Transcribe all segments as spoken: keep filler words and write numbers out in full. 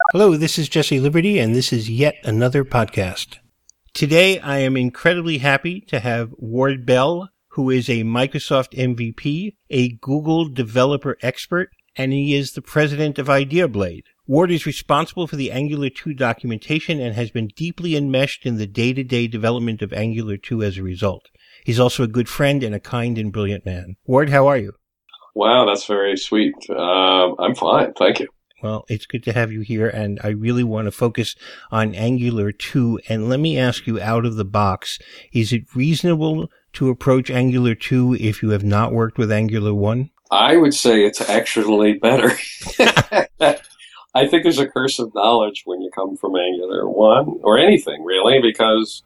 Hello, this is Jesse Liberty, and this is yet another podcast. Today, I am incredibly happy to have Ward Bell, who is a Microsoft M V P, a Google developer expert, and he is the president of IdeaBlade. Ward is responsible for the Angular two documentation and has been deeply enmeshed in the day-to-day development of Angular two as a result. He's also a good friend and a kind and brilliant man. Ward, how are you? Wow, that's very sweet. Um, I'm fine, thank you. Well, it's good to have you here, and I really want to focus on Angular two. And let me ask you out of the box, is it reasonable to approach Angular two if you have not worked with Angular one? I would say it's actually better. I think there's a curse of knowledge when you come from Angular one, or anything really, because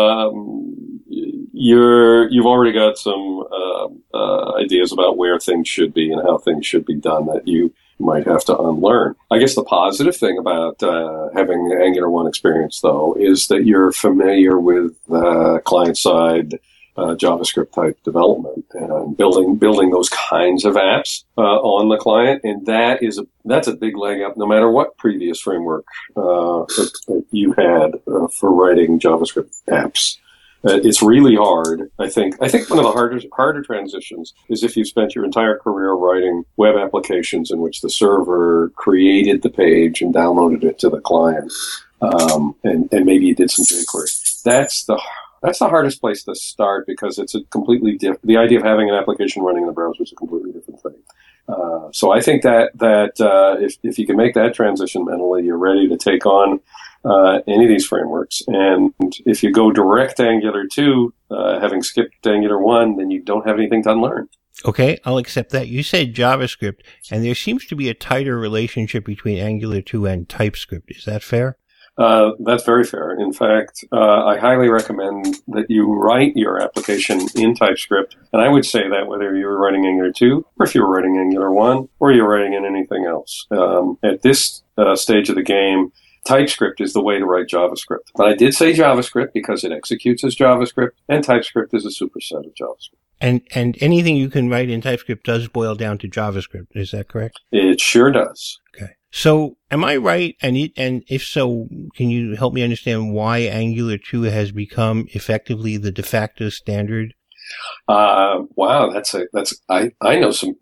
um, you're, you've already got some uh, uh, ideas about where things should be and how things should be done that you might have to unlearn. I guess the positive thing about uh, having Angular one experience, though, is that you're familiar with uh, client-side uh, JavaScript-type development and building building those kinds of apps uh, on the client, and that is a, that's a big leg up, no matter what previous framework uh, that, that you had uh, for writing JavaScript apps. Uh, it's really hard. I think. I think one of the harder harder transitions is if you've spent your entire career writing web applications in which the server created the page and downloaded it to the client, um, and and maybe you did some jQuery. That's the that's the hardest place to start because it's a completely different. The idea of having an application running in the browser is a completely different thing. Uh, so I think that that uh, if if you can make that transition mentally, you're ready to take on Uh, any of these frameworks. And if you go direct to Angular two, uh, having skipped Angular one, then you don't have anything to unlearn. Okay, I'll accept that. You said JavaScript, and there seems to be a tighter relationship between Angular two and TypeScript. Is that fair? Uh, that's very fair. In fact, uh, I highly recommend that you write your application in TypeScript. And I would say that whether you were writing Angular two, or if you were writing Angular one, or you're writing in anything else. Um, at this uh, stage of the game, TypeScript is the way to write JavaScript. But I did say JavaScript because it executes as JavaScript, and TypeScript is a superset of JavaScript. And and anything you can write in TypeScript does boil down to JavaScript. Is that correct? It sure does. Okay. So am I right? And it, and if so, can you help me understand why Angular two has become effectively the de facto standard? Uh, wow, that's a that's I I know some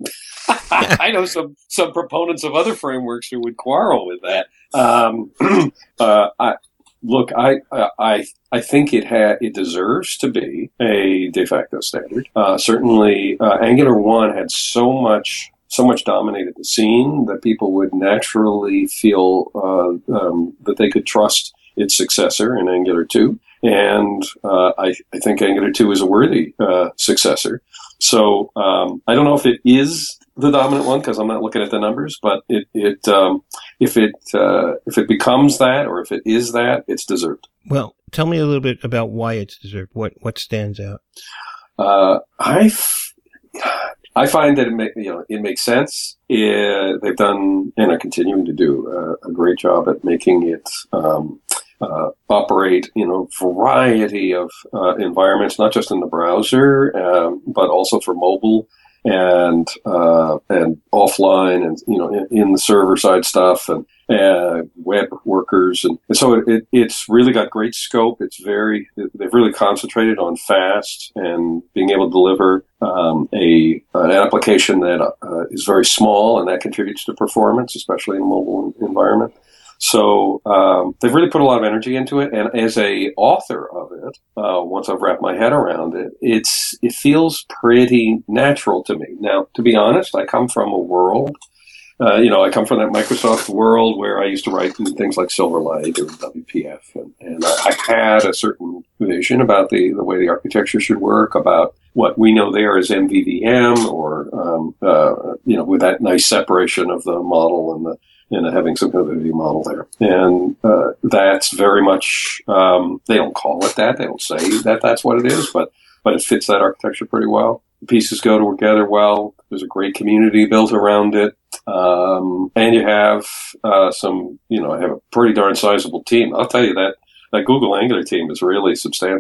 I know some some proponents of other frameworks who would quarrel with that. Um, uh, I, look, I I I think it ha- it deserves to be a de facto standard. Uh, certainly, uh, Angular one had so much so much dominated the scene that people would naturally feel uh, um, that they could trust its successor in Angular two. And uh, I, I think Angular two is a worthy uh, successor. So um, I don't know if it is the dominant one because I'm not looking at the numbers, but it, it um, if it uh, if it becomes that or if it is that, it's deserved. Well, tell me a little bit about why it's deserved. What what stands out? Uh, I f- I find that it make, you know it makes sense. It, they've done and are continuing to do uh, a great job at making it. Um, Uh, operate in a variety of uh, environments, not just in the browser, um, but also for mobile and uh, and offline, and you know, in, in the server side stuff and uh, web workers, and, and so it, it, it's really got great scope. It's very they've really concentrated on fast and being able to deliver um, a an application that uh, is very small and that contributes to performance, especially in a mobile environment. So um, they've really put a lot of energy into it, and as a author of it, uh, once I've wrapped my head around it, it's it feels pretty natural to me. Now, to be honest, I come from a world, uh, you know, I come from that Microsoft world where I used to write things like Silverlight or W P F, and, and I, I had a certain vision about the, the way the architecture should work, about what we know there as M V V M, or um, uh, you know, with that nice separation of the model and the and having some kind of a view model there. And uh, that's very much, um, they don't call it that. They don't say that that's what it is, but but it fits that architecture pretty well. The pieces go together well. There's a great community built around it. Um, and you have uh, some, you know, I have a pretty darn sizable team. I'll tell you that that Google Angular team is really substantial.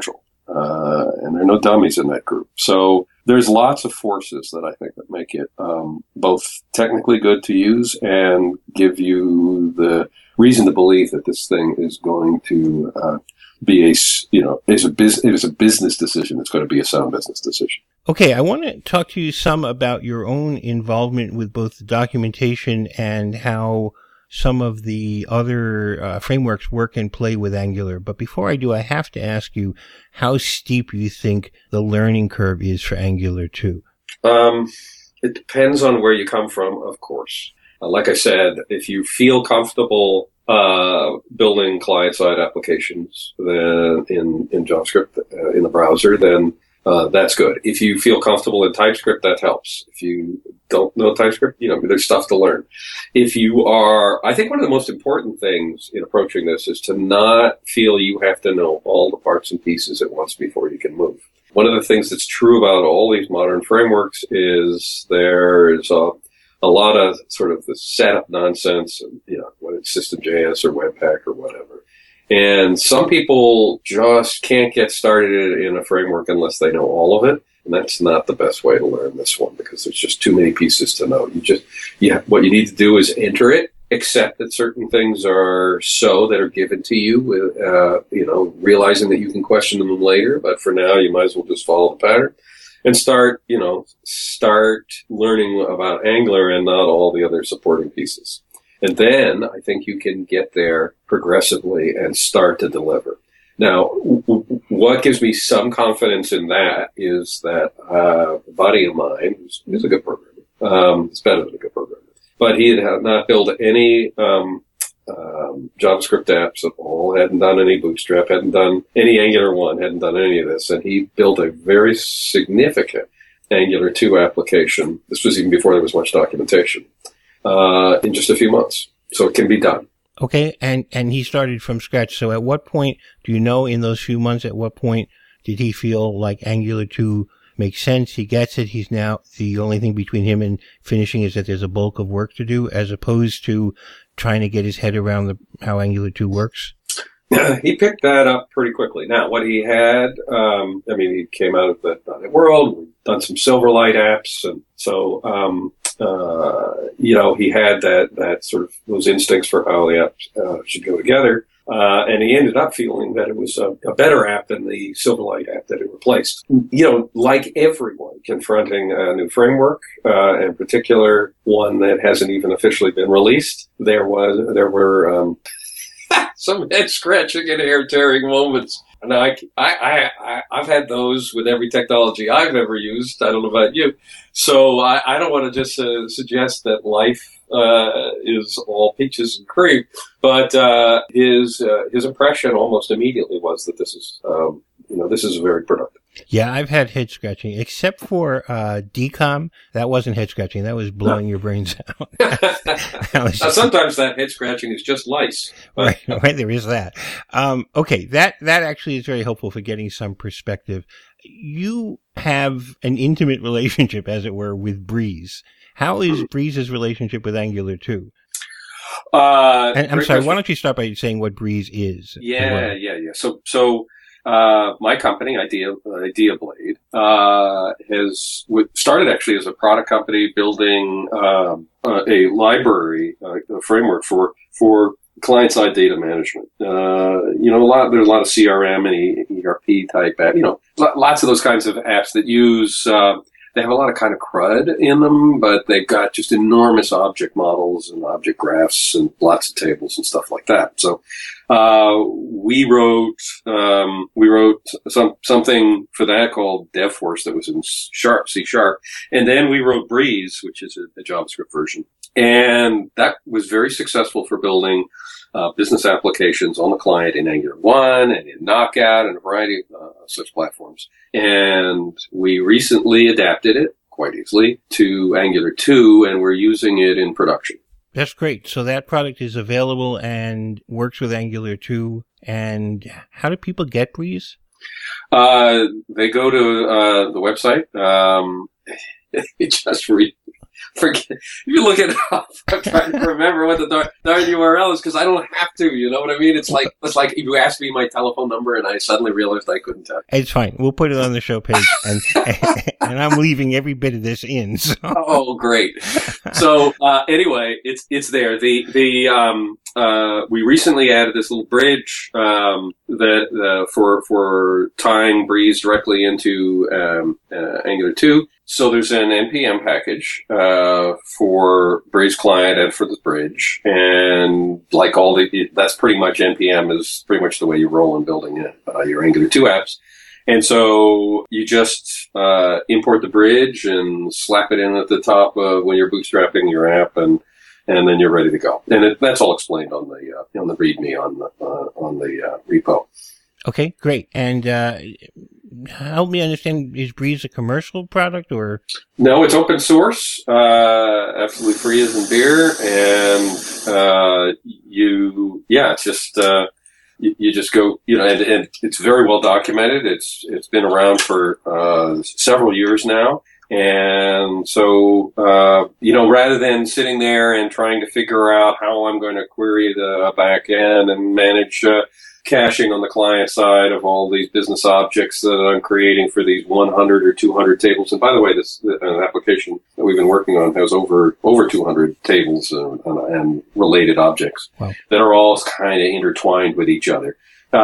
uh, and there are no dummies in that group. So there's lots of forces that I think that make it um, both technically good to use and give you the reason to believe that this thing is going to uh, be a, you know, is a business, it is a business decision. It's going to be a sound business decision. Okay, I want to talk to you some about your own involvement with both the documentation and how some of the other uh, frameworks work and play with Angular. But before I do, I have to ask you how steep you think the learning curve is for Angular two. Um, it depends on where you come from, of course. Uh, like I said, if you feel comfortable uh, building client-side applications then in, in JavaScript uh, in the browser, then uh, that's good. If you feel comfortable in TypeScript, that helps. If you don't know TypeScript, you know, there's stuff to learn. If you are, I think one of the most important things in approaching this is to not feel you have to know all the parts and pieces at once before you can move. One of the things that's true about all these modern frameworks is there's a, a lot of sort of the setup nonsense, and, you know, whether it's System.js or Webpack or whatever. And some people just can't get started in a framework unless they know all of it. And that's not the best way to learn this one because there's just too many pieces to know. You just, yeah, what you need to do is enter it, accept that certain things are so that are given to you with, uh, you know, realizing that you can question them later. But for now, you might as well just follow the pattern and start, you know, start learning about Angular and not all the other supporting pieces. And then I think you can get there progressively and start to deliver. Now, w- w- what gives me some confidence in that is that uh, a buddy of mine, who's, who's a good programmer, um, it's better than a good programmer, but he had not built any um, um, JavaScript apps at all, hadn't done any Bootstrap, hadn't done any Angular one, hadn't done any of this, and he built a very significant Angular two application. This was even before there was much documentation. Uh, in just a few months. So it can be done. Okay. And, and he started from scratch. So at what point, do you know in those few months, at what point did he feel like Angular two makes sense? He gets it. He's now, the only thing between him and finishing is that there's a bulk of work to do as opposed to trying to get his head around the, how Angular two works? He picked that up pretty quickly. Now, what he had, um, I mean, he came out of the .NET World, we've done some Silverlight apps, and so, um, uh, you know, he had that, that sort of, those instincts for how the apps uh, should go together, uh, and he ended up feeling that it was a, a better app than the Silverlight app that it replaced. You know, like everyone confronting a new framework, uh, in particular, one that hasn't even officially been released, there was, there were, um, some head scratching and hair tearing moments. And I, I, I, I've had those with every technology I've ever used. I don't know about you. So I, I don't want to just uh, suggest that life uh, is all peaches and cream. But uh, his uh, his impression almost immediately was that this is, um, you know, this is very productive. Yeah, I've had head scratching, except for uh, D COM. That wasn't head scratching. That was blowing your brains out. that now, sometimes that head scratching is just lice. Right, right, there is that. Um, okay, that, that actually is very helpful for getting some perspective. You have an intimate relationship, as it were, with Breeze. How is Breeze's relationship with Angular two? Uh, and I'm sorry, question. Why don't you start by saying what Breeze is? Yeah, well? yeah, yeah. So, so, Uh, my company, Idea, Idea Blade, uh, has started actually as a product company building, um, uh, a library, uh, a framework for, for client-side data management. Uh, you know, a lot, there's a lot of C R M and E R P type app, you know, lots of those kinds of apps that use, uh, they have a lot of kind of crud in them, but they've got just enormous object models and object graphs and lots of tables and stuff like that. So, uh, we wrote, um, we wrote some, something for that called DevForce that was in Sharp, C Sharp. And then we wrote Breeze, which is a, a JavaScript version. And that was very successful for building Uh, business applications on the client in Angular one and in Knockout and a variety of uh, such platforms. And we recently adapted it quite easily to Angular two, and we're using it in production. That's great. So that product is available and works with Angular two. And how do people get Breeze? Uh, they go to uh, the website. Um, it just re- forget. You look it up. I'm trying to remember what the darn, darn U R L is because I don't have to. You know what I mean? It's like it's like if you asked me my telephone number and I suddenly realized I couldn't tell. It's fine. We'll put it on the show page, and and I'm leaving every bit of this in. So. Oh, great. So uh, anyway, it's it's there. The the um, uh, we recently added this little bridge um, that uh, for for tying Breeze directly into um, uh, Angular two. So there's an N P M package uh, for Breeze client and for the bridge, and like all the, that's pretty much N P M is pretty much the way you roll in building it, uh, your Angular two apps. And so you just uh, import the bridge and slap it in at the top of when you're bootstrapping your app, and and then you're ready to go. And it, that's all explained on the uh, on the README on the uh, on the uh, repo. Okay, great. And uh, help me understand, is Breeze a commercial product or? No, it's open source, uh, absolutely free as in beer. And uh, you, yeah, it's just, uh, you, you just go, you know, and, and it's very well documented. It's It's been around for uh, several years now. And so, uh, you know, rather than sitting there and trying to figure out how I'm going to query the back end and manage uh, caching on the client side of all these business objects that I'm creating for these one hundred or two hundred tables. And by the way, this uh, application that we've been working on has over over two hundred tables and, and related objects wow. that are all kind of intertwined with each other.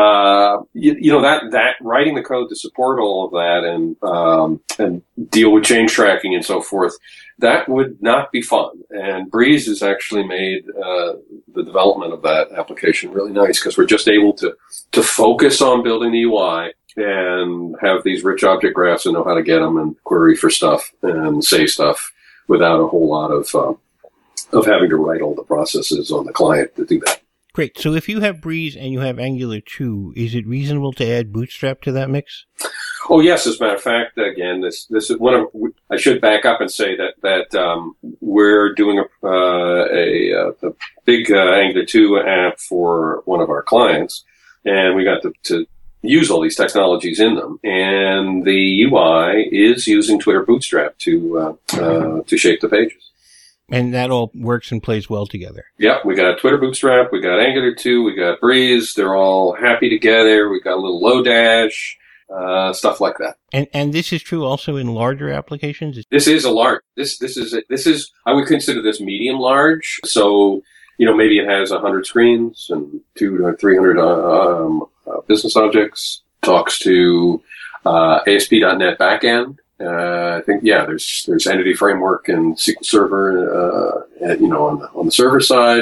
Uh, you, you know, that, that writing the code to support all of that and, um, and deal with change tracking and so forth, that would not be fun. And Breeze has actually made, uh, the development of that application really nice because we're just able to, to focus on building the U I and have these rich object graphs and know how to get them and query for stuff and say stuff without a whole lot of, um, of having to write all the processes on the client to do that. Great. So if you have Breeze and you have Angular two, is it reasonable to add Bootstrap to that mix? Oh, yes. As a matter of fact, again, this this is one of. I should back up and say that that um, we're doing a uh, a, a big uh, Angular two app for one of our clients, and we got to, to use all these technologies in them. And the U I is using Twitter Bootstrap to uh, uh, to shape the pages. And that all works and plays well together. Yep, we got Twitter Bootstrap, we got Angular two, we got Breeze. They're all happy together. We got a little Lodash, uh, stuff like that. And and this is true also in larger applications. This is a large. This this is this is I would consider this medium large. So you know maybe it has a hundred screens and two to three hundred uh, um, uh, business objects. Talks to uh, A S P dot net backend. Uh, I think, yeah, there's, there's Entity Framework and S Q L Server, uh, you know, on the, on the server side,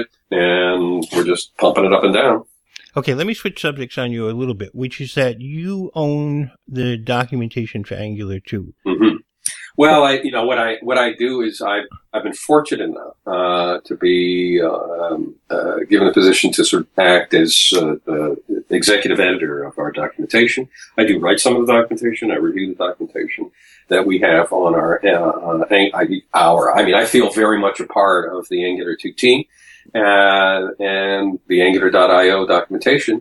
and we're just pumping it up and down. Okay, let me switch subjects on you a little bit, which is that you own the documentation for Angular two. Mm-hmm. Well, I, you know, what I, what I do is I've, I've been fortunate enough, uh, to be, uh, um, uh, given a position to sort of act as, uh, uh, executive editor of our documentation. I do write some of the documentation. I review the documentation that we have on our, uh, uh, our, I mean, I feel very much a part of the Angular two team. Uh, and the Angular dot I O documentation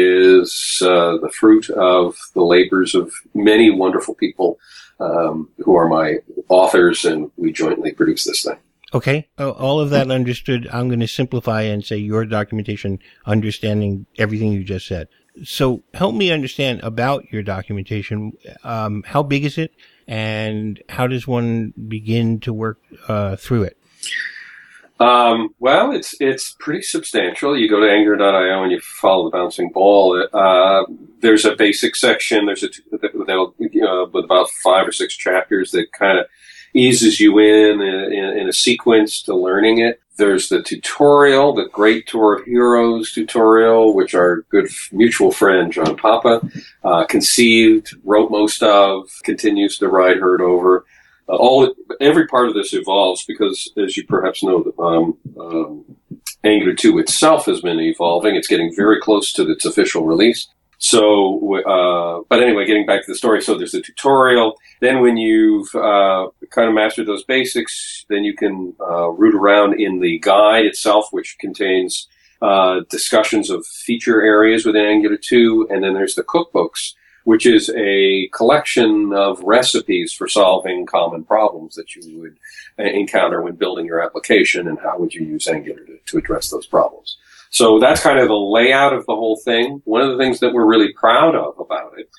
is, uh, the fruit of the labors of many wonderful people, um, who are my authors, and we jointly produce this thing. Okay. Oh, all of that understood. I'm going to simplify and say your documentation, understanding everything you just said. So help me understand about your documentation. Um, how big is it, and how does one begin to work uh, through it? Um, well, it's it's pretty substantial. You go to Angular dot I O and you follow the bouncing ball. Uh, there's a basic section. There's a that'll, uh, with about five or six chapters that kind of eases you in, in in a sequence to learning it. There's the tutorial, the Great Tour of Heroes tutorial, which our good mutual friend John Papa uh, conceived, wrote most of, continues to ride herd over. Uh, all every part of this evolves because, as you perhaps know, um, um, Angular two itself has been evolving. It's getting very close to its official release. So, uh, but anyway, getting back to the story. So there's the tutorial. Then when you've uh, kind of mastered those basics, then you can uh, root around in the guide itself, which contains uh, discussions of feature areas within Angular two. And then there's the cookbooks, which is a collection of recipes for solving common problems that you would encounter when building your application, and how would you use Angular to, to address those problems. So that's kind of the layout of the whole thing. One of the things that we're really proud of about it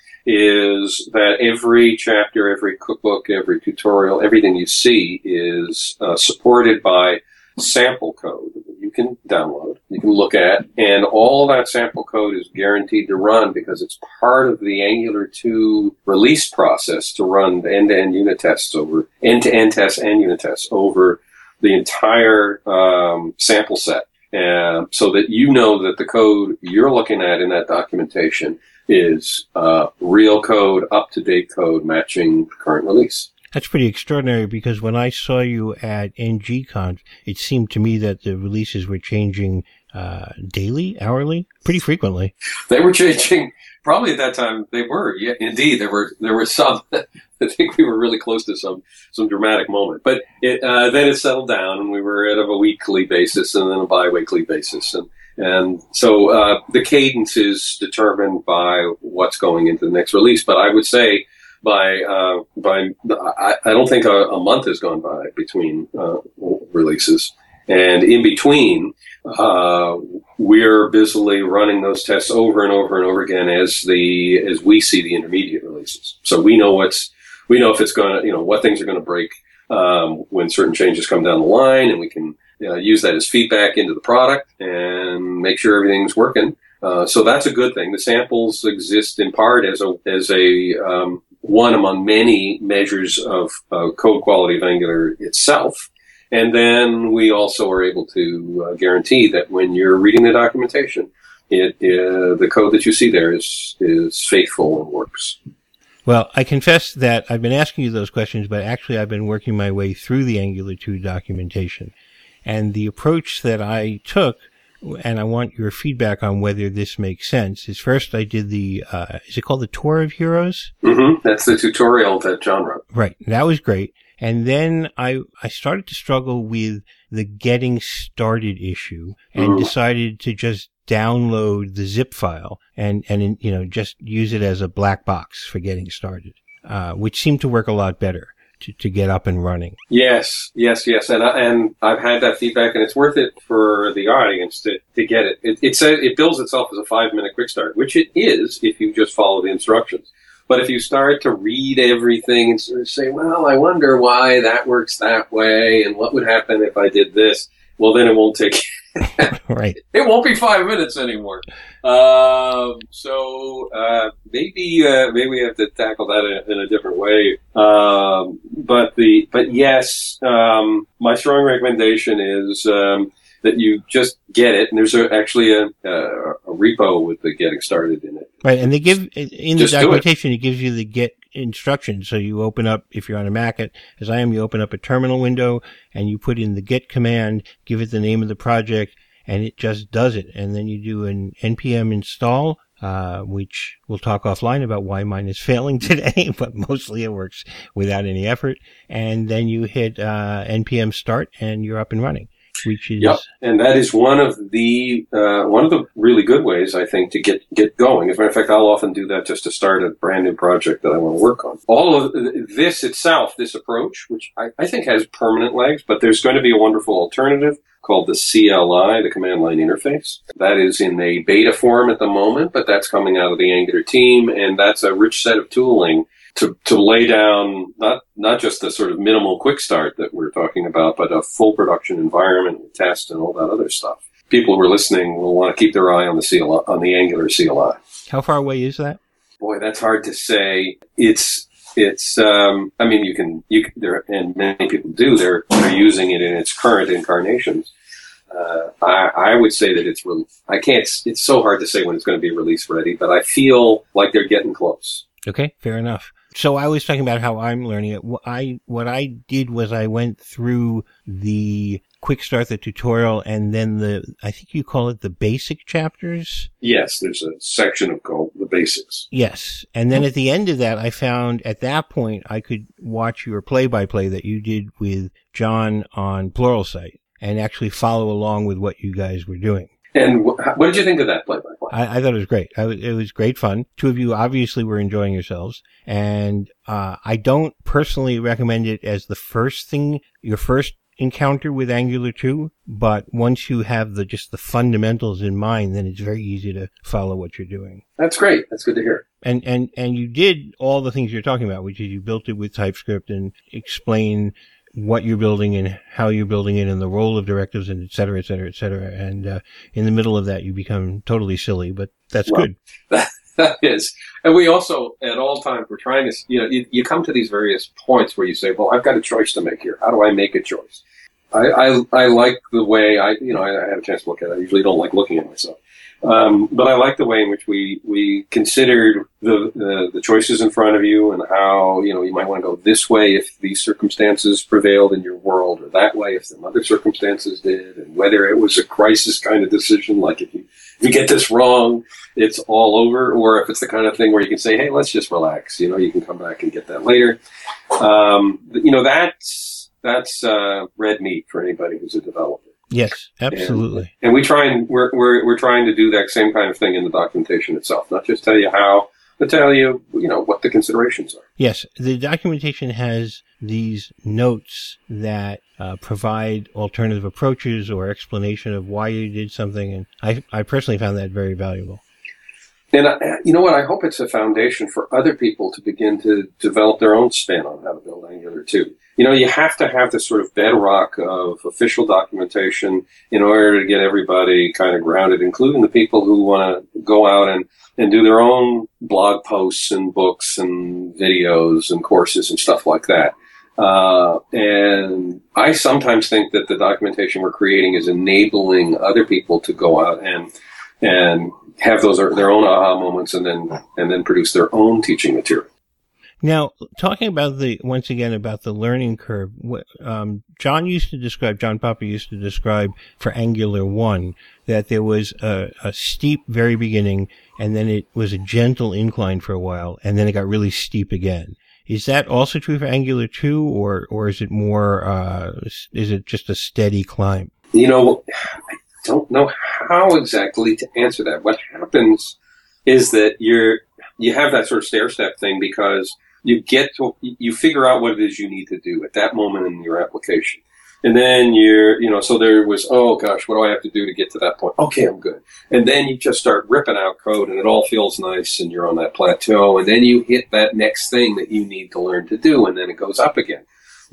is that every chapter, every cookbook, every tutorial, everything you see is uh, supported by sample code that you can download, you can look at, and all that sample code is guaranteed to run because it's part of the Angular two release process to run end-to-end unit tests over, end-to-end tests and unit tests over the entire um, sample set, uh, so that you know that the code you're looking at in that documentation is uh, real code, up-to-date code matching the current release. That's pretty extraordinary, because when I saw you at N G Conf, it seemed to me that the releases were changing uh, daily, hourly, pretty frequently. They were changing. Probably at that time they were. Yeah, indeed, there were there were some. I think we were really close to some some dramatic moment. But it, uh, then it settled down, and we were at a weekly basis and then a bi-weekly basis, and and so uh, the cadence is determined by what's going into the next release. But I would say. By, uh, by, I, I don't think a, a month has gone by between, uh, releases. And in between, uh, we're busily running those tests over and over and over again as the, as we see the intermediate releases. So we know what's, we know if it's gonna, you know, what things are gonna break, um, when certain changes come down the line, and we can uh, use that as feedback into the product and make sure everything's working. Uh, so that's a good thing. The samples exist in part as a, as a, um, one among many measures of uh, code quality of Angular itself. And then we also are able to uh, guarantee that when you're reading the documentation, it, uh, the code that you see there is, is faithful and works. Well, I confess that I've been asking you those questions, but actually I've been working my way through the Angular two documentation. And the approach that I took, and I want your feedback on whether this makes sense, is first I did the, uh, is it called the Tour of Heroes? Mm-hmm. That's the tutorial that John wrote. Right. That was great. And then I, I started to struggle with the getting started issue, and mm-hmm. decided to just download the zip file and, and, you know, just use it as a black box for getting started, uh, which seemed to work a lot better. To, to get up and running. Yes, yes, yes. And, I, and I've had that feedback, and it's worth it for the audience to, to get it. It, it, says, it bills itself as a five-minute quick start, which it is if you just follow the instructions. But if you start to read everything and sort of say, well, I wonder why that works that way, and what would happen if I did this, well, then it won't take right. It won't be five minutes anymore. Um, so uh, maybe uh, maybe we have to tackle that in, in a different way. Um, but the but yes, um, my strong recommendation is um, that you just get it. And there's a, actually a, a, a repo with the getting started in it. Right, and they give in the documentation, it. it gives you the get instructions. So you open up, if you're on a Mac, as I am, you open up a terminal window and you put in the get command, give it the name of the project, and it just does it. And then you do an N P M install, uh, which we'll talk offline about why mine is failing today, but mostly it works without any effort. And then you hit uh, N P M start and you're up and running. Which is, yep, and that is one of the uh, one of the really good ways, I think, to get get going. As a matter of fact, I'll often do that just to start a brand new project that I want to work on. All of this itself, this approach, which I, I think has permanent legs, but there's going to be a wonderful alternative called the C L I, the Command Line Interface. That is in a beta form at the moment, but that's coming out of the Angular team, and that's a rich set of tooling to to lay down not not just the sort of minimal quick start that we're talking about, but a full production environment with test and all that other stuff. People who are listening will want to keep their eye on the C L I, on the Angular C L I. How far away is that? Boy, that's hard to say. It's it's. Um, I mean, you can you can, there, and many people do. They're they're using it in its current incarnations. Uh, I, I would say that it's. Re- I can't. It's so hard to say when it's going to be release ready, but I feel like they're getting close. Okay, fair enough. So I was talking about how I'm learning it. What I, what I did was I went through the quick start, the tutorial, and then the, I think you call it the basic chapters? Yes, there's a section of called the basics. Yes. And then at the end of that, I found at that point I could watch your play-by-play that you did with John on Pluralsight and actually follow along with what you guys were doing. And wh- what did you think of that play-by-play? I, I thought it was great. I, it was great fun. Two of you obviously were enjoying yourselves. And uh, I don't personally recommend it as the first thing, your first encounter with Angular two, but once you have the just the fundamentals in mind, then it's very easy to follow what you're doing. That's great. That's good to hear. And and and you did all the things you're talking about, which is you built it with TypeScript and explain what you're building and how you're building it and the role of directives and et cetera, et cetera, et cetera. And uh, in the middle of that, you become totally silly, but that's well, good. That, that is. And we also, at all times, we're trying to, you know, you, you come to these various points where you say, well, I've got a choice to make here. How do I make a choice? I, I, I like the way I, you know, I, I had a chance to look at it. I usually don't like looking at myself. Um, but I like the way in which we, we considered the, the, the choices in front of you and how, you know, you might want to go this way if these circumstances prevailed in your world, or that way if some other circumstances did, and whether it was a crisis kind of decision, like if you, if you get this wrong, it's all over, or if it's the kind of thing where you can say, hey, let's just relax, you know, you can come back and get that later. Um, you know, that's, that's, uh, red meat for anybody who's a developer. Yes, absolutely. And, and we try and we're, we're we're trying to do that same kind of thing in the documentation itself. Not just tell you how, but tell you you know what the considerations are. Yes, the documentation has these notes that uh, provide alternative approaches or explanation of why you did something, and I I personally found that very valuable. And I, you know what? I hope it's a foundation for other people to begin to develop their own spin on how to build Angular too. You know, you have to have this sort of bedrock of official documentation in order to get everybody kind of grounded, including the people who want to go out and, and do their own blog posts and books and videos and courses and stuff like that. Uh, and I sometimes think that the documentation we're creating is enabling other people to go out and and have those their own aha moments and then and then produce their own teaching material. Now, talking about the, once again, about the learning curve, um, John used to describe, John Papa used to describe for Angular one that there was a, a steep very beginning and then it was a gentle incline for a while and then it got really steep again. Is that also true for Angular two or, or is it more, uh, is it just a steady climb? You know, I don't know how exactly to answer that. What happens is that you're, you have that sort of stair step thing because you get to, you figure out what it is you need to do at that moment in your application. And then you're, you know, so there was, oh gosh, what do I have to do to get to that point? Okay, I'm good. And then you just start ripping out code and it all feels nice and you're on that plateau. And then you hit that next thing that you need to learn to do. And then it goes up again,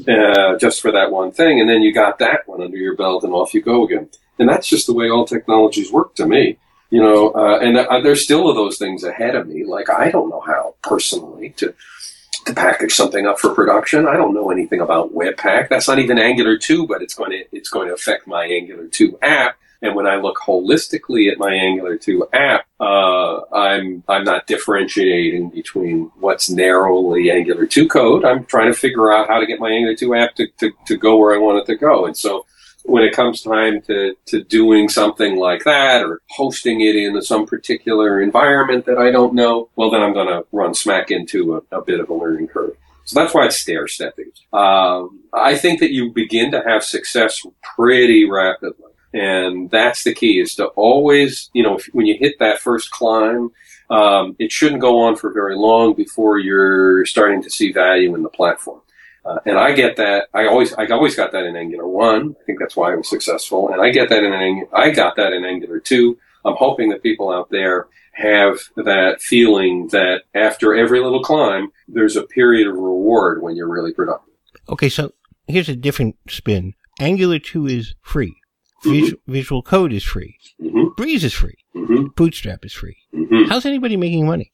uh, just for that one thing. And then you got that one under your belt and off you go again. And that's just the way all technologies work to me. You know, uh, and uh, there's still those things ahead of me. Like, I don't know how personally to, to package something up for production. I don't know anything about Webpack. That's not even Angular two, but it's going to, it's going to affect my Angular two app. And when I look holistically at my Angular two app, uh, I'm, I'm not differentiating between what's narrowly Angular two code. I'm trying to figure out how to get my Angular two app to, to, to go where I want it to go. And so, when it comes time to, to doing something like that or hosting it in some particular environment that I don't know, well, then I'm going to run smack into a, a bit of a learning curve. So that's why it's stair stepping. Um, I think that you begin to have success pretty rapidly. And that's the key is to always, you know, if, when you hit that first climb, um, it shouldn't go on for very long before you're starting to see value in the platform. Uh, and I get that. I always, I always got that in Angular one. I think that's why I was successful. And I get that in, Ang- I got that in Angular two. I'm hoping that people out there have that feeling that after every little climb, there's a period of reward when you're really productive. Okay. So here's a different spin. Angular two is free. Mm-hmm. Visual, Visual Code is free. Mm-hmm. Breeze is free. Mm-hmm. Bootstrap is free. Mm-hmm. How's anybody making money?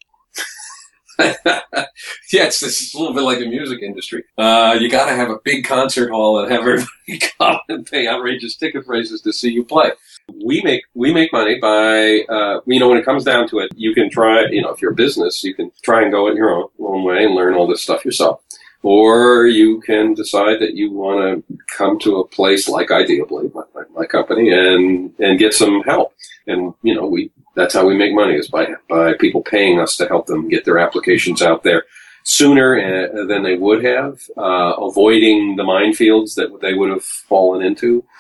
Yes, this is a little bit like the music industry. Uh, you got to have a big concert hall and have everybody come and pay outrageous ticket prices to see you play. We make we make money by uh, you know when it comes down to it, you can try you know if you're a business, you can try and go it your own, own way and learn all this stuff yourself, or you can decide that you want to come to a place like Ideably, my, my, my company, and and get some help. And you know we. That's how we make money is by by people paying us to help them get their applications out there sooner uh, than they would have, uh, avoiding the minefields that they would have fallen into.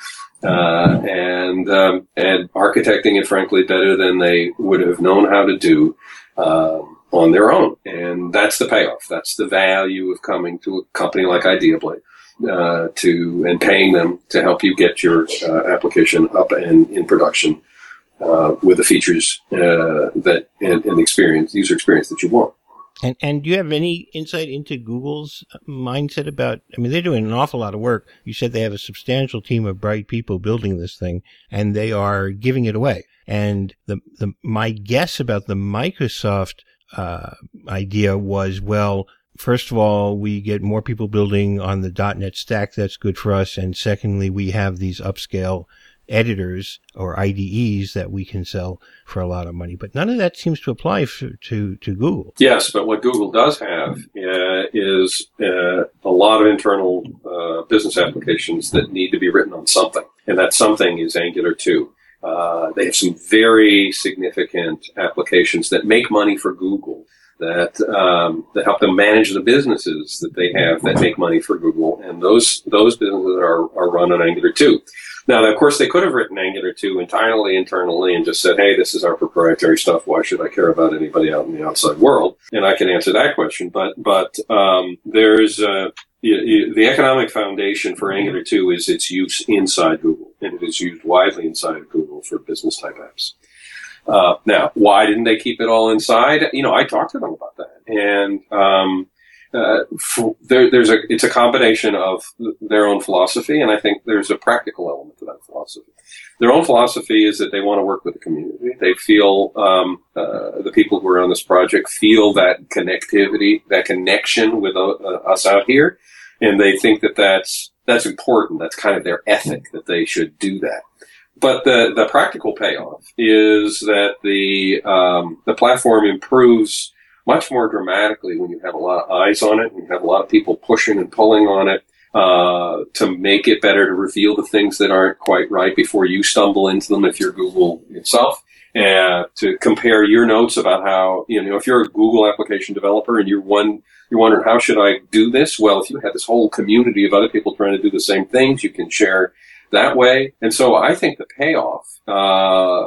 uh, and um, and architecting it, frankly, better than they would have known how to do um, on their own. And that's the payoff. That's the value of coming to a company like Ideably uh, to and paying them to help you get your uh, application up and in production uh, with the features uh, that and, and the experience, user experience that you want. And and do you have any insight into Google's mindset about, I mean, they're doing an awful lot of work. You said they have a substantial team of bright people building this thing, and they are giving it away. And the, the my guess about the Microsoft uh, idea was, well, first of all, we get more people building on the dot net stack. That's good for us. And secondly, we have these upscale editors or I D Es that we can sell for a lot of money. But none of that seems to apply for, to, to Google. Yes, but what Google does have uh, is uh, a lot of internal uh, business applications that need to be written on something. And that something is Angular two. Uh, they have some very significant applications that make money for Google, that um, that help them manage the businesses that they have that make money for Google. And those those businesses are, are run on Angular two. Now, of course, they could have written Angular two entirely internally and just said, hey, this is our proprietary stuff. Why should I care about anybody out in the outside world? And I can answer that question. But but um, there's uh, you, you, the economic foundation for Angular two is its use inside Google. And it is used widely inside of Google for business-type apps. Uh, now, why didn't they keep it all inside? You know, I talked to them about that. And um Uh, for, there, there's a, it's a combination of their own philosophy, and I think there's a practical element to that philosophy. Their own philosophy is that they want to work with the community. They feel, um, uh, the people who are on this project feel that connectivity, that connection with uh, us out here, and they think that that's, that's important. That's kind of their ethic, that they should do that. But the, the practical payoff is that the, um, the platform improves much more dramatically when you have a lot of eyes on it, and you have a lot of people pushing and pulling on it uh, to make it better, to reveal the things that aren't quite right before you stumble into them if you're Google itself, and to compare your notes about how, you know, if you're a Google application developer and you're one, you're wondering, how should I do this? Well, if you have this whole community of other people trying to do the same things, you can share that way. And so I think the payoff uh,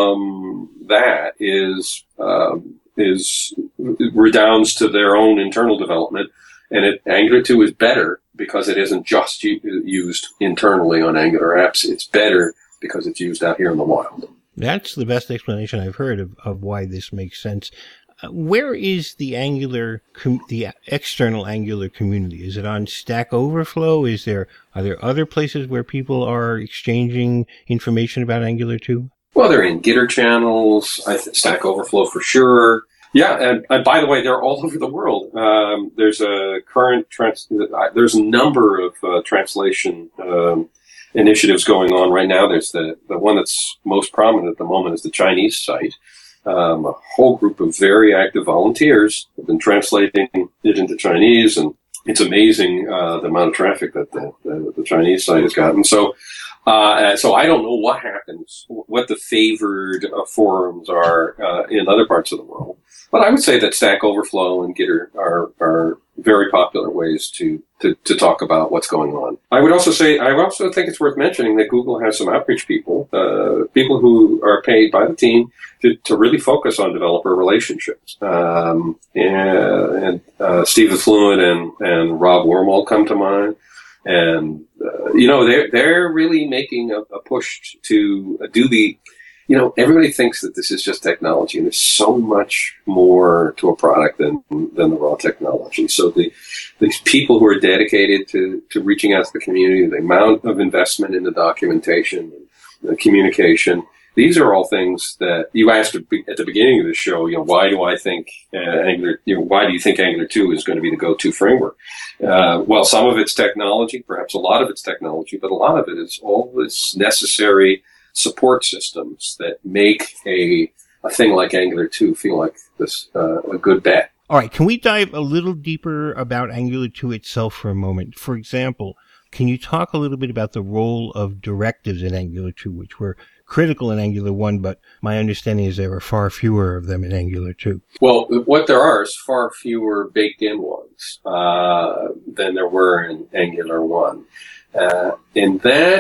from that is um, is redounds to their own internal development, and it, Angular two is better because it isn't just u- used internally on Angular apps. It's better because it's used out here in the wild. That's the best explanation I've heard of, of why this makes sense. Uh, where is the Angular, com- the external Angular community? Is it on Stack Overflow? Is there, are there other places where people are exchanging information about Angular two? Well, they're in Gitter channels, I th- Stack Overflow for sure. Yeah, and, and by the way, they're all over the world. Um, there's a current trans- there's a number of uh, translation um, initiatives going on right now. There's the the one that's most prominent at the moment is the Chinese site. Um, a whole group of very active volunteers have been translating it into Chinese, and it's amazing uh, the amount of traffic that the, the, the Chinese site has gotten. So. Uh, so I don't know what happens, what the favored uh, forums are uh, in other parts of the world. But I would say that Stack Overflow and Gitter are, are very popular ways to, to, to talk about what's going on. I would also say, I also think it's worth mentioning that Google has some outreach people, uh, people who are paid by the team to, to really focus on developer relationships. Um, and, and uh, Stephen Fluent and, and Rob Wormald come to mind. And, uh, you know, they're, they're really making a, a push to do the, you know, everybody thinks that this is just technology, and there's so much more to a product than, than the raw technology. So the, these people who are dedicated to, to reaching out to the community, the amount of investment in the documentation, the communication, these are all things that you asked at the beginning of the show, you know, why do I think uh, Angular, you know, why do you think Angular two is going to be the go-to framework? Uh, well, some of it's technology, perhaps a lot of it's technology, but a lot of it is all this necessary support systems that make a, a thing like Angular two feel like this, uh, a good bet. All right. Can we dive a little deeper about Angular two itself for a moment? For example, can you talk a little bit about the role of directives in Angular two, which were critical in Angular one, but my understanding is there are far fewer of them in Angular two. Well, what there are is far fewer baked-in ones uh, than there were in Angular one. Uh, and that's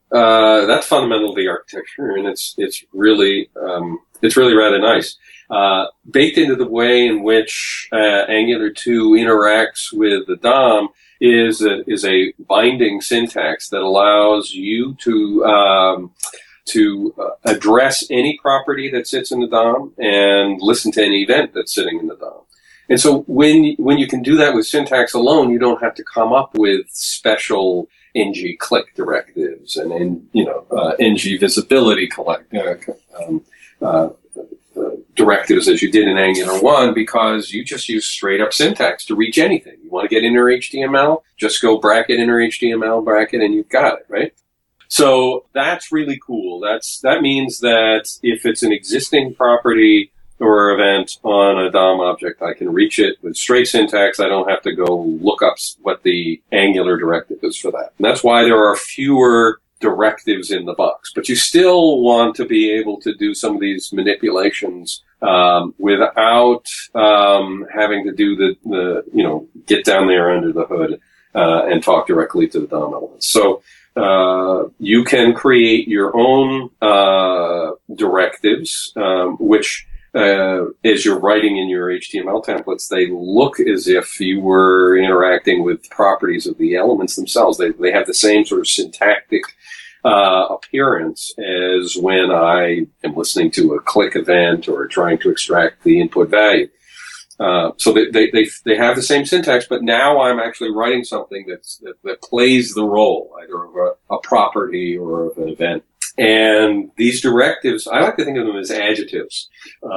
uh, that's fundamental to the architecture, and it's it's really um, it's really rather nice. Uh, baked into the way in which uh, Angular two interacts with the D O M is a, is a binding syntax that allows you to um, to uh, address any property that sits in the D O M and listen to any event that's sitting in the D O M. And so when when you can do that with syntax alone, you don't have to come up with special ng click directives and, and you know uh, ng visibility collect, uh, um, uh, uh, directives as you did in Angular one, because you just use straight up syntax to reach anything. You want to get inner H T M L, just go bracket inner H T M L bracket and you've got it, right? So that's really cool. That's that means that if it's an existing property or event on a D O M object, I can reach it with straight syntax. I don't have to go look up what the Angular directive is for that. And that's why there are fewer directives in the box. But you still want to be able to do some of these manipulations um, without um, having to do the, the, you know, get down there under the hood uh, and talk directly to the D O M elements. So uh, you can create your own uh, directives, um, which Uh, as you're writing in your H T M L templates, they look as if you were interacting with properties of the elements themselves. They, they have the same sort of syntactic uh, appearance as when I am listening to a click event or trying to extract the input value. Uh, so they, they, they, they have the same syntax, but now I'm actually writing something that's, that, that plays the role, either of a, a property or of an event. And these directives, I like to think of them as adjectives.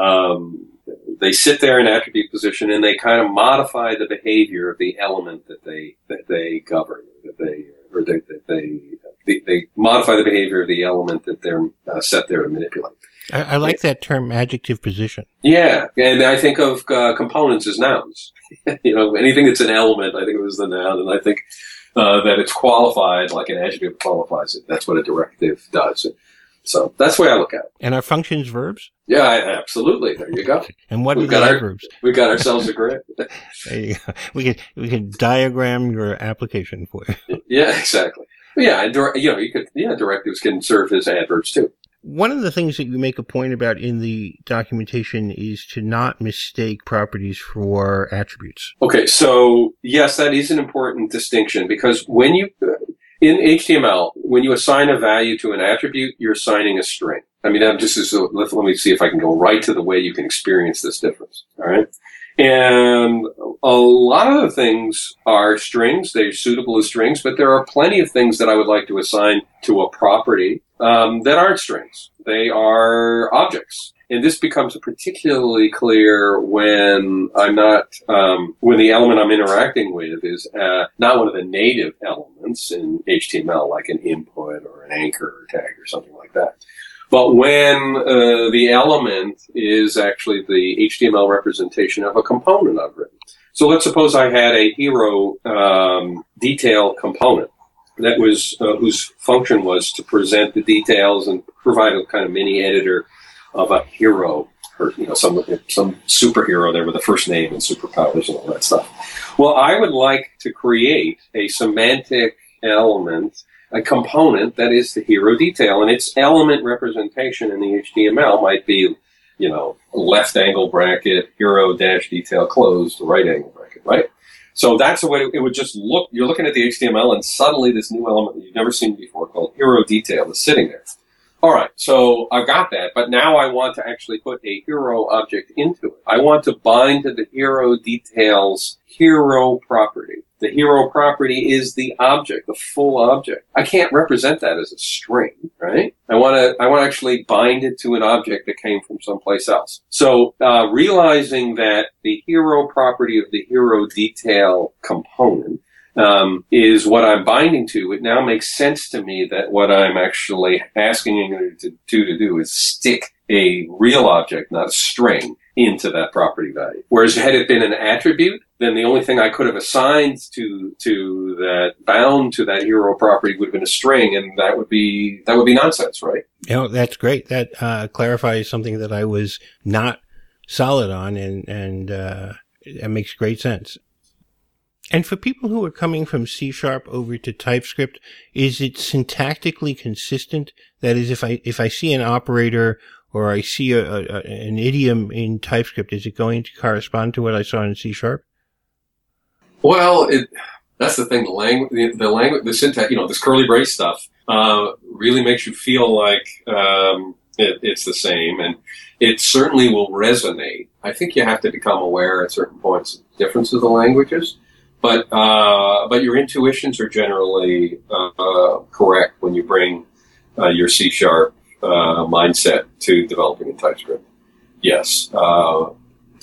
Um, they sit there in attribute position and they kind of modify the behavior of the element that they that they govern, that they or they, that they, they they modify the behavior of the element that they're uh, set there to manipulate. I, I like that term, adjective position. Yeah, and I think of uh, components as nouns. You know, anything that's an element, I think it was the noun, and I think. Uh, that it's qualified like an adjective qualifies it. That's what a directive does. So that's the way I look at it. And are functions verbs? Yeah, absolutely. There you go. And what we've are the got adverbs? Our, we've got ourselves a grid. There you go. We can we can diagram your application for you. Yeah, exactly. Yeah, and you know, you could yeah, directives can serve as adverbs too. One of the things that you make a point about in the documentation is to not mistake properties for attributes. Okay, so yes, that is an important distinction because when you, in H T M L, when you assign a value to an attribute, you're assigning a string. I mean, I'm just, so let, let me see if I can go right to the way you can experience this difference. All right. And a lot of the things are strings. They're suitable as strings, but there are plenty of things that I would like to assign to a property um, that aren't strings. They are objects. And this becomes particularly clear when I'm not, um, when the element I'm interacting with is uh, not one of the native elements in H T M L, like an input or an anchor tag or something like that. But when uh, the element is actually the H T M L representation of a component I've written. So let's suppose I had a hero um, detail component that was uh, whose function was to present the details and provide a kind of mini editor of a hero, or you know, some some superhero there with a first name and superpowers and all that stuff. Well, I would like to create a semantic element, a component that is the hero detail, and its element representation in the H T M L might be, you know, left angle bracket, hero dash detail closed, right angle bracket, right? So that's the way it would just look. You're looking at the H T M L, and suddenly this new element that you've never seen before called hero detail is sitting there. All right, so I've got that, but now I want to actually put a hero object into it. I want to bind to the hero details hero property. The hero property is the object, the full object. I can't represent that as a string, right? I want to, I want to actually bind it to an object that came from someplace else. So, uh, realizing that the hero property of the hero detail component Um, is what I'm binding to, it now makes sense to me that what I'm actually asking Angular to, to, to do is stick a real object, not a string, into that property value. Whereas had it been an attribute, then the only thing I could have assigned to to that bound to that hero property would have been a string, and that would be that would be nonsense, right? You know, that's great. That uh, clarifies something that I was not solid on, and and uh, it makes great sense. And for people who are coming from C Sharp over to TypeScript, is it syntactically consistent? That is, if I if I see an operator or I see a, a, an idiom in TypeScript, is it going to correspond to what I saw in C Sharp? Well, it, that's the thing. The language, the, the language, the syntax, you know, this curly brace stuff uh, really makes you feel like um, it, it's the same, and it certainly will resonate. I think you have to become aware at certain points of the difference of the languages. But uh, but your intuitions are generally uh, correct when you bring uh, your C Sharp uh, mindset to developing in TypeScript. Yes, uh, uh,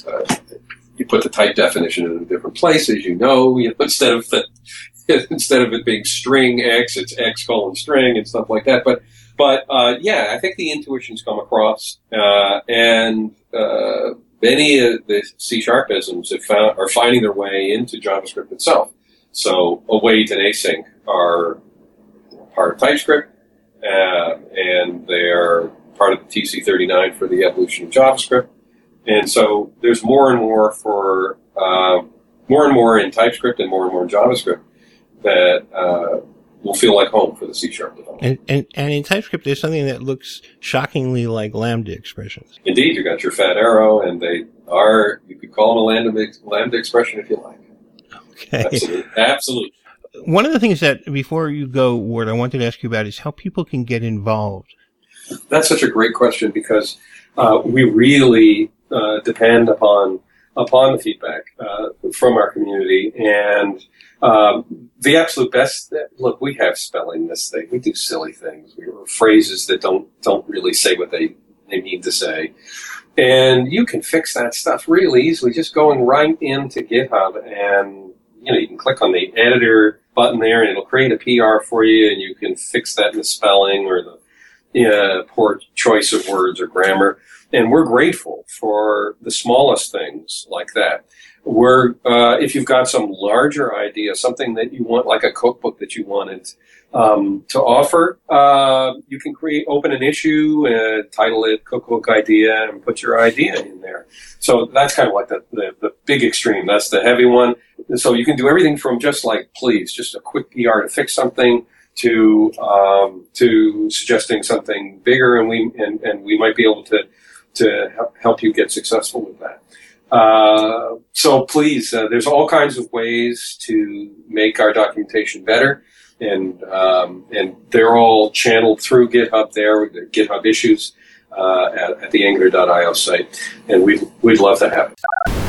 you put the type definition in a different place, as you know. You know instead of the, instead of it being string X, it's X colon string and stuff like that. But but uh, yeah, I think the intuitions come across, uh, and uh, many of the C-sharpisms have found, are finding their way into JavaScript itself. So Await and Async are part of TypeScript, uh, and they're part of the T C thirty-nine for the evolution of JavaScript. And so there's more and more for uh, more and more in TypeScript and more and more in JavaScript that uh, will feel like home for the C-sharp development. And, and, and in TypeScript, there's something that looks shockingly like Lambda expressions. Indeed, you got your fat arrow, and they are, you could call them a Lambda, Lambda expression if you like. Okay. Absolutely. Absolutely. One of the things that, before you go, Ward, I wanted to ask you about is how people can get involved. That's such a great question, because uh, we really uh, depend upon upon the feedback uh, from our community. And um, the absolute best, look, we have spelling mistakes. We do silly things. We have phrases that don't don't really say what they, they need to say. And you can fix that stuff really easily, just going right into GitHub, and you know, you can click on the editor button there and it'll create a P R for you, and you can fix that misspelling or the uh, poor choice of words or grammar. And we're grateful for the smallest things like that. We're, uh, if you've got some larger idea, something that you want, like a cookbook that you wanted um, to offer, uh, you can create, open an issue, uh, title it Cookbook Idea, and put your idea in there. So that's kind of like the, the, the big extreme. That's the heavy one. So you can do everything from just like, please, just a quick P R to fix something, to um, to suggesting something bigger, and we and, and we might be able to to help you get successful with that. Uh, so please, uh, there's all kinds of ways to make our documentation better, and um, and they're all channeled through GitHub there, with the GitHub issues uh, at, at the Angular dot io site, and we'd we'd love to have it.